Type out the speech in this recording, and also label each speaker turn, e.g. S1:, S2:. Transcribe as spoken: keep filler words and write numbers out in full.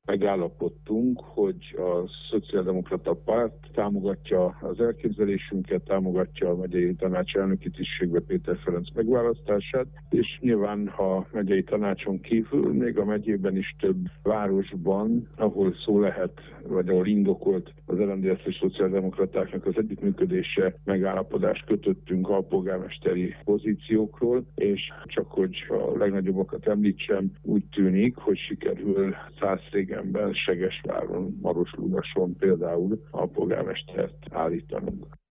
S1: megállapodtunk, hogy a Szociáldemokrata Párt támogatja az elképzelésünket, támogatja a megyei tanács elnöki tisztségbe Péter Ferenc megválasztását, és nyilván, ha megyei tanácson kívül, még a megyében is több városban, ahol szó lehet, vagy ahol indokolt az er em dé es és szociáldemokratáknak az együttműködése, megállapodást kötöttünk alpolgármesteri pozíciókról, és csak hogy a legnagyobbakat említsem, úgy tűnik, hogy sikerül Szászrégenben, Segesváron, Maroslugason például alpolgármestert állítanunk.